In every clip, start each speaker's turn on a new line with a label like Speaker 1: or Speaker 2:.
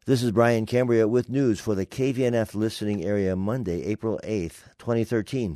Speaker 1: This is Brian Cambria with news for the KVNF listening area Monday, April 8th, 2013.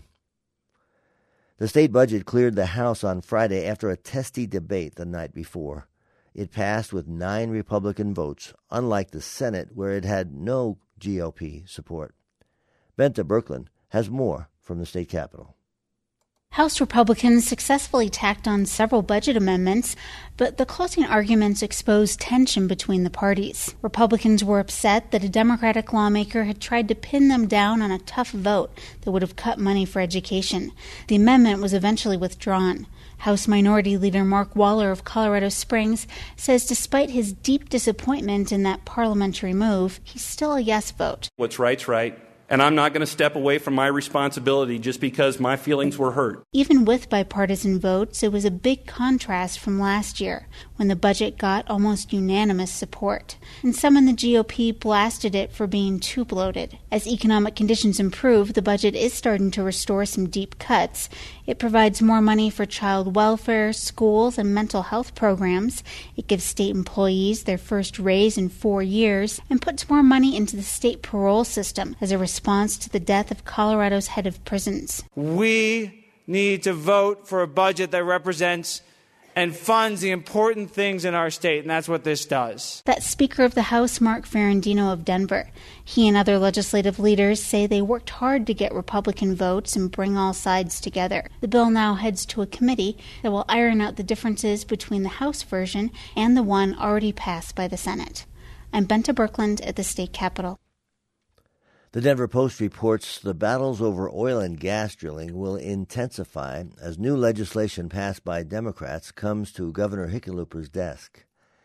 Speaker 1: The state budget cleared the House on Friday after a testy debate the night before. It passed with 9 Republican votes, unlike the Senate, where it had no GOP support. Benta Birkeland has more from the state capitol.
Speaker 2: House Republicans successfully tacked on several budget amendments, but the closing arguments exposed tension between the parties. Republicans were upset that a Democratic lawmaker had tried to pin them down on a tough vote that would have cut money for education. The amendment was eventually withdrawn. House Minority Leader Mark Waller of Colorado Springs says despite his deep disappointment in that parliamentary move, he's still a yes vote.
Speaker 3: What's right's right. And I'm not going to step away from my responsibility just because my feelings were hurt.
Speaker 2: Even with bipartisan votes, it was a big contrast from last year, when the budget got almost unanimous support. And some in the GOP blasted it for being too bloated. As economic conditions improve, the budget is starting to restore some deep cuts. It provides more money for child welfare, schools, and mental health programs. It gives state employees their first raise in 4 years and puts more money into the state parole system as a response to the death of Colorado's head of prisons.
Speaker 4: We need to vote for a budget that represents and funds the important things in our state, and that's what this does.
Speaker 2: That's Speaker of the House Mark Ferrandino of Denver. He and other legislative leaders say they worked hard to get Republican votes and bring all sides together. The bill now heads to a committee that will iron out the differences between the House version and the one already passed by the Senate. I'm Benta Birkeland at the state capitol.
Speaker 1: The Denver Post reports the battles over oil and gas drilling will intensify as new legislation passed by Democrats comes to Governor Hickenlooper's desk.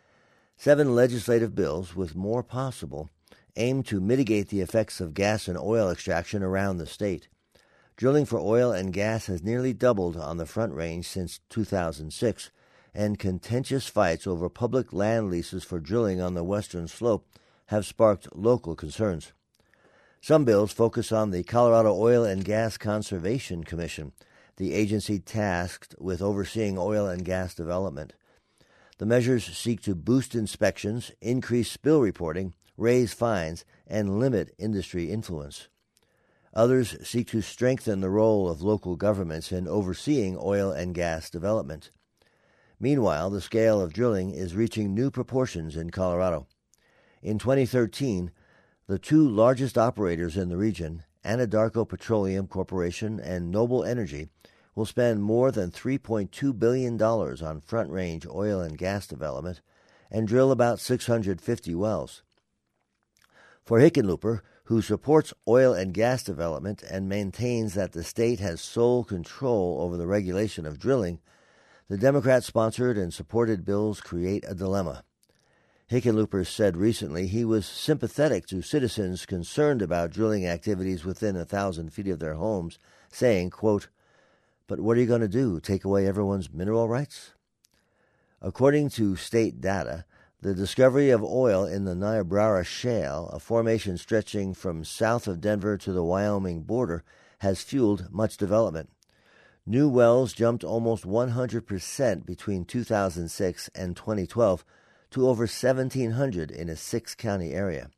Speaker 1: 7 legislative bills, with more possible, aim to mitigate the effects of gas and oil extraction around the state. Drilling for oil and gas has nearly doubled on the Front Range since 2006, and contentious fights over public land leases for drilling on the western slope have sparked local concerns. Some bills focus on the Colorado Oil and Gas Conservation Commission, the agency tasked with overseeing oil and gas development. The measures seek to boost inspections, increase spill reporting, raise fines, and limit industry influence. Others seek to strengthen the role of local governments in overseeing oil and gas development. Meanwhile, the scale of drilling is reaching new proportions in Colorado. In 2013, the 2 largest operators in the region, Anadarko Petroleum Corporation and Noble Energy, will spend more than $3.2 billion on Front Range oil and gas development and drill about 650 wells. For Hickenlooper, who supports oil and gas development and maintains that the state has sole control over the regulation of drilling, the Democrat-sponsored and supported bills create a dilemma. Hickenlooper said recently he was sympathetic to citizens concerned about drilling activities within 1,000 feet of their homes, saying, quote, "But what are you going to do, take away everyone's mineral rights?" According to state data, the discovery of oil in the Niobrara Shale, a formation stretching from south of Denver to the Wyoming border, has fueled much development. New wells jumped almost 100% between 2006 and 2012, to over 1,700 in a 6-county area.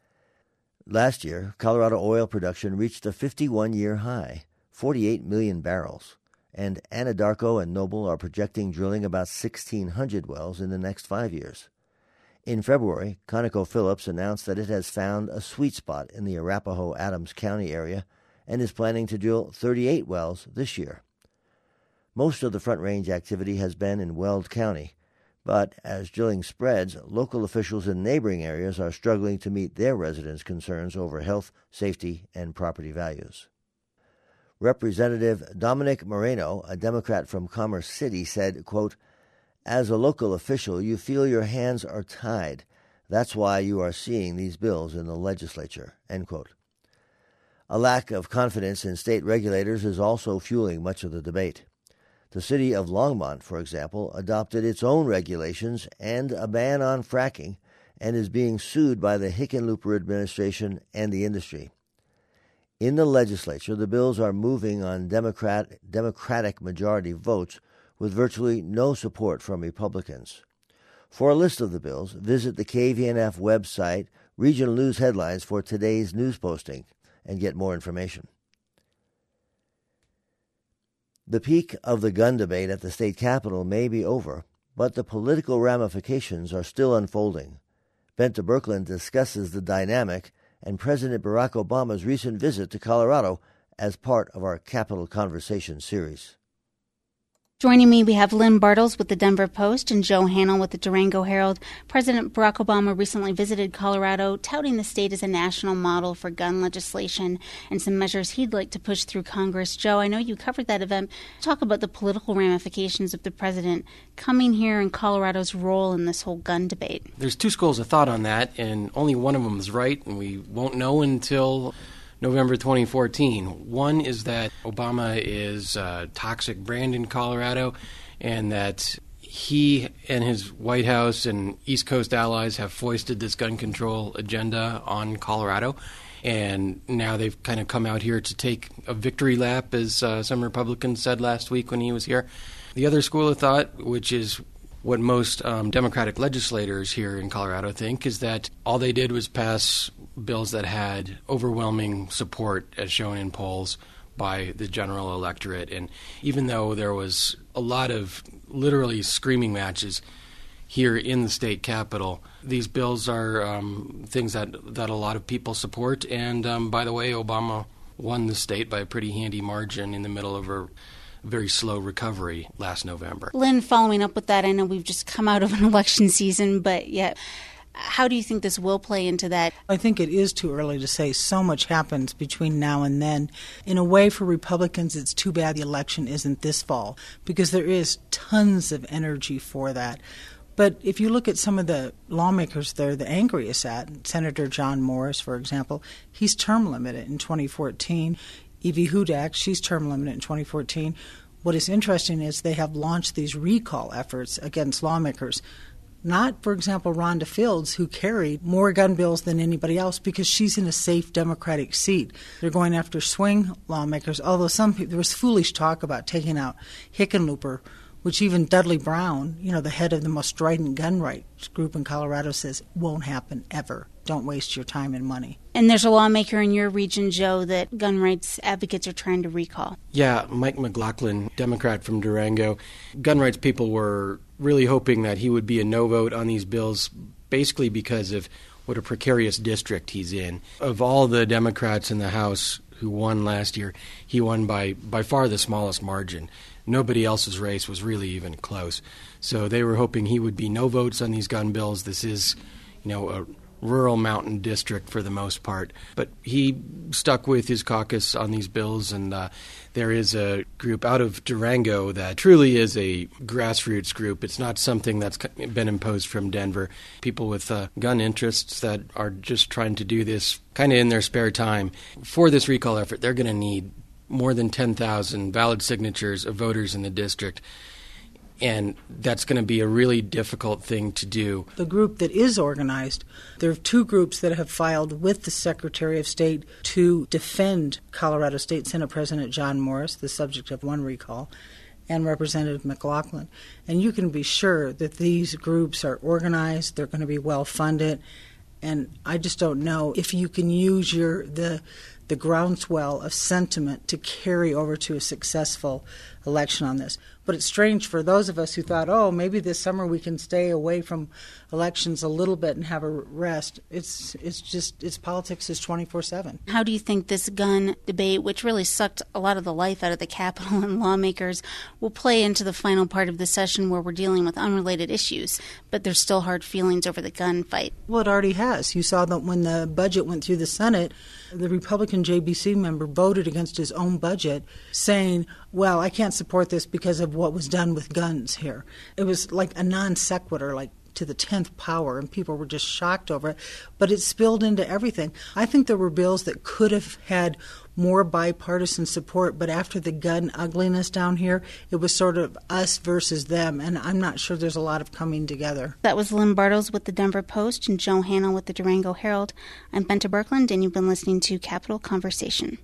Speaker 1: Last year, Colorado oil production reached a 51-year high, 48 million barrels, and Anadarko and Noble are projecting drilling about 1,600 wells in the next 5 years. In February, ConocoPhillips announced that it has found a sweet spot in the Arapahoe-Adams County area and is planning to drill 38 wells this year. Most of the Front Range activity has been in Weld County, but as drilling spreads, local officials in neighboring areas are struggling to meet their residents' concerns over health, safety, and property values. Representative Dominic Moreno, a Democrat from Commerce City, said, quote, "As a local official, you feel your hands are tied. That's why you are seeing these bills in the legislature," end quote. A lack of confidence in state regulators is also fueling much of the debate. The city of Longmont, for example, adopted its own regulations and a ban on fracking and is being sued by the Hickenlooper administration and the industry. In the legislature, the bills are moving on Democratic majority votes with virtually no support from Republicans. For a list of the bills, visit the KVNF website, regional news headlines for today's news posting and get more information. The peak of the gun debate at the state capitol may be over, but the political ramifications are still unfolding. Bente Birkeland discusses the dynamic and President Barack Obama's recent visit to Colorado as part of our Capitol Conversation series.
Speaker 2: Joining me, we have Lynn Bartels with the Denver Post and Joe Hanel with the Durango Herald. President Barack Obama recently visited Colorado, touting the state as a national model for gun legislation and some measures he'd like to push through Congress. Joe, I know you covered that event. Talk about the political ramifications of the president coming here and Colorado's role in this whole gun debate.
Speaker 5: There's two schools of thought on that, and only one of them is right, and we won't know until November 2014. One is that Obama is a toxic brand in Colorado and that he and his White House and East Coast allies have foisted this gun control agenda on Colorado. And now they've kind of come out here to take a victory lap, as some Republicans said last week when he was here. The other school of thought, which is what most Democratic legislators here in Colorado think, is that all they did was pass bills that had overwhelming support, as shown in polls, by the general electorate. And even though there was a lot of literally screaming matches here in the state capitol, these bills are things that a lot of people support. And by the way, Obama won the state by a pretty handy margin in the middle of a very slow recovery last November.
Speaker 2: Lynn, following up with that, I know we've just come out of an election season, but yet, how do you think this will play into that?
Speaker 6: I think it is too early to say. So much happens between now and then. In a way, for Republicans, it's too bad the election isn't this fall, because there is tons of energy for that. But if you look at some of the lawmakers they're the angriest at, Senator John Morris, for example, he's term limited in 2014. Evie Hudak, she's term limited in 2014. What is interesting is they have launched these recall efforts against lawmakers. Not, for example, Rhonda Fields, who carried more gun bills than anybody else because she's in a safe Democratic seat. They're going after swing lawmakers, although there was foolish talk about taking out Hickenlooper, which even Dudley Brown, the head of the most strident gun rights group in Colorado, says won't happen ever. Don't waste your time and money.
Speaker 2: And there's a lawmaker in your region, Joe, that gun rights advocates are trying to recall.
Speaker 5: Yeah, Mike McLaughlin, Democrat from Durango. Gun rights people were really hoping that he would be a no vote on these bills, basically because of what a precarious district he's in. Of all the Democrats in the House who won last year, he won by far the smallest margin. Nobody else's race was really even close. So they were hoping he would be no votes on these gun bills. This is, a rural mountain district for the most part. But he stuck with his caucus on these bills, and there is a group out of Durango that truly is a grassroots group. It's not something that's been imposed from Denver. People with gun interests that are just trying to do this kind of in their spare time. For this recall effort, they're going to need more than 10,000 valid signatures of voters in the district. And that's going to be a really difficult thing to do.
Speaker 6: The group that is organized, there are two groups that have filed with the Secretary of State to defend Colorado State Senate President John Morris, the subject of one recall, and Representative McLaughlin. And you can be sure that these groups are organized, they're going to be well funded, and I just don't know if you can use the groundswell of sentiment to carry over to a successful election on this. But it's strange for those of us who thought, maybe this summer we can stay away from elections a little bit and have a rest. It's politics is 24/7.
Speaker 2: How do you think this gun debate, which really sucked a lot of the life out of the Capitol and lawmakers, will play into the final part of the session where we're dealing with unrelated issues, but there's still hard feelings over the gun fight?
Speaker 6: Well, it already has. You saw that when the budget went through the Senate, the Republican JBC member voted against his own budget, saying, well, I can't support this because of what was done with guns here. It was like a non sequitur, like to the 10th power, and people were just shocked over it. But it spilled into everything. I think there were bills that could have had more bipartisan support, but after the gun ugliness down here, it was sort of us versus them, and I'm not sure there's a lot of coming together.
Speaker 2: That was Lynn Bartels with the Denver Post and Joe Hanel with the Durango Herald. I'm Bente Birkeland, and you've been listening to Capitol Conversation.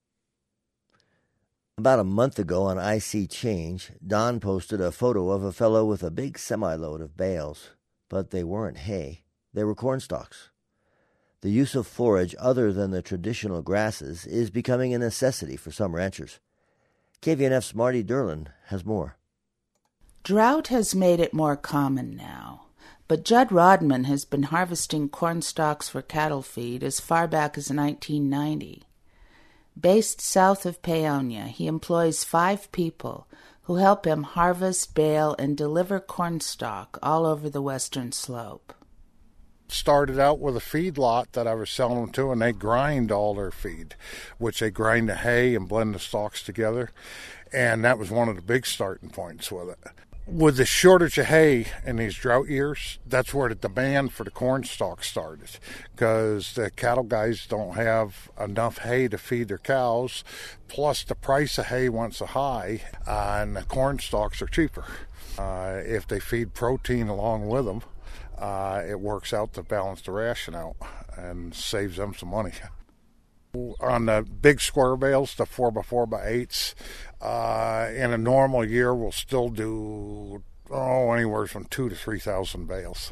Speaker 1: About a month ago on I See Change, Don posted a photo of a fellow with a big semi-load of bales, but they weren't hay. They were corn stalks. The use of forage other than the traditional grasses is becoming a necessity for some ranchers. KVNF's Marty Derlin has more.
Speaker 7: Drought has made it more common now, but Judd Rodman has been harvesting corn stalks for cattle feed as far back as 1990. Based south of Paonia, he employs 5 people who help him harvest, bale, and deliver corn stalk all over the western slope.
Speaker 8: Started out with a feed lot that I was selling them to, and they grind all their feed, which they grind the hay and blend the stalks together, and that was one of the big starting points with it. With the shortage of hay in these drought years, that's where the demand for the corn stalk started, because the cattle guys don't have enough hay to feed their cows, plus the price of hay went so high, and the corn stalks are cheaper. If they feed protein along with them, it works out to balance the ration out and saves them some money. On the big square bales, the 4x4x8s, in a normal year we'll still do anywhere from 2,000 to 3,000 bales.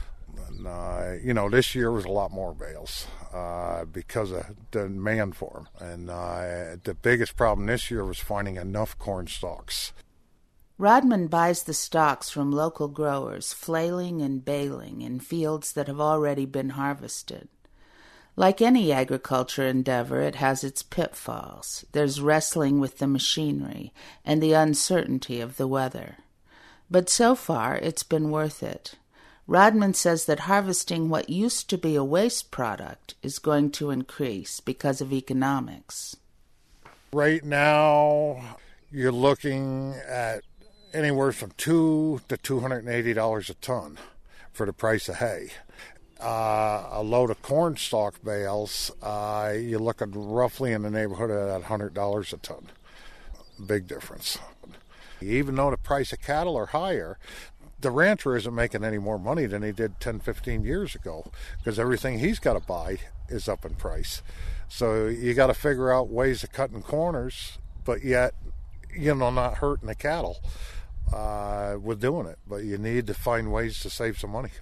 Speaker 8: And, this year was a lot more bales because of the demand for them. And the biggest problem this year was finding enough corn stalks.
Speaker 7: Rodman buys the stalks from local growers, flailing and baling in fields that have already been harvested. Like any agriculture endeavor, it has its pitfalls. There's wrestling with the machinery and the uncertainty of the weather. But so far, it's been worth it. Rodman says that harvesting what used to be a waste product is going to increase because of economics.
Speaker 8: Right now, you're looking at anywhere from $200 to $280 a ton for the price of hay. A load of corn stalk bales, you're looking roughly in the neighborhood of $100 a ton. Big difference. Even though the price of cattle are higher, the rancher isn't making any more money than he did 10, 15 years ago, because everything he's got to buy is up in price. So you got to figure out ways of cutting corners, but yet, not hurting the cattle with doing it. But you need to find ways to save some money.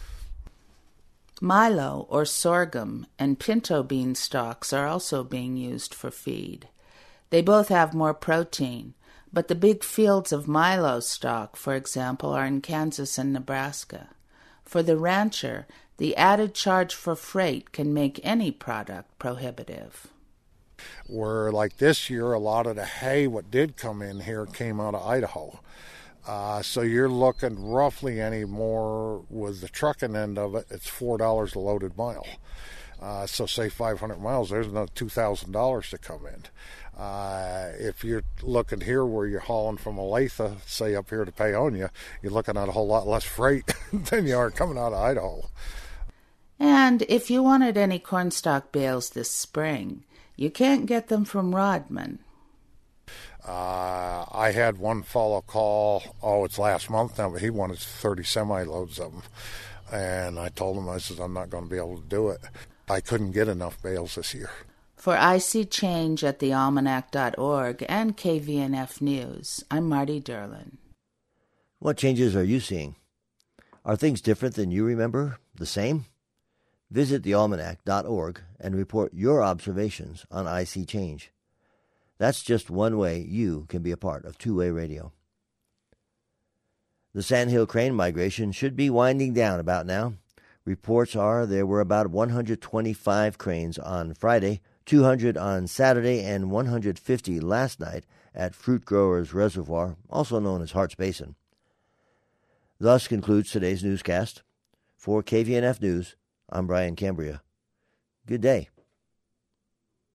Speaker 7: Milo, or sorghum, and pinto bean stalks are also being used for feed. They both have more protein, but the big fields of milo stalk, for example, are in Kansas and Nebraska. For the rancher, the added charge for freight can make any product prohibitive.
Speaker 8: Where, like this year, a lot of the hay, what did come in here, came out of Idaho. So you're looking roughly anymore with the trucking end of it, it's $4 a loaded mile. So say 500 miles, there's another $2,000 to come in. If you're looking here where you're hauling from Olathe, say up here to Paonia, you're looking at a whole lot less freight than you are coming out of Idaho.
Speaker 7: And if you wanted any cornstalk bales this spring, you can't get them from Rodman.
Speaker 8: I had one fellow call, it's last month now, but he wanted 30 semi-loads of them. And I told him, I'm not going to be able to do it. I couldn't get enough bales this year.
Speaker 7: For IC Change at thealmanac.org and KVNF News, I'm Marty Derlin.
Speaker 1: What changes are you seeing? Are things different than you remember? The same? Visit thealmanac.org and report your observations on IC Change. That's just one way you can be a part of two-way radio. The sandhill crane migration should be winding down about now. Reports are there were about 125 cranes on Friday, 200 on Saturday, and 150 last night at Fruit Growers Reservoir, also known as Harts Basin. Thus concludes today's newscast. For KVNF News, I'm Brian Cambria. Good day.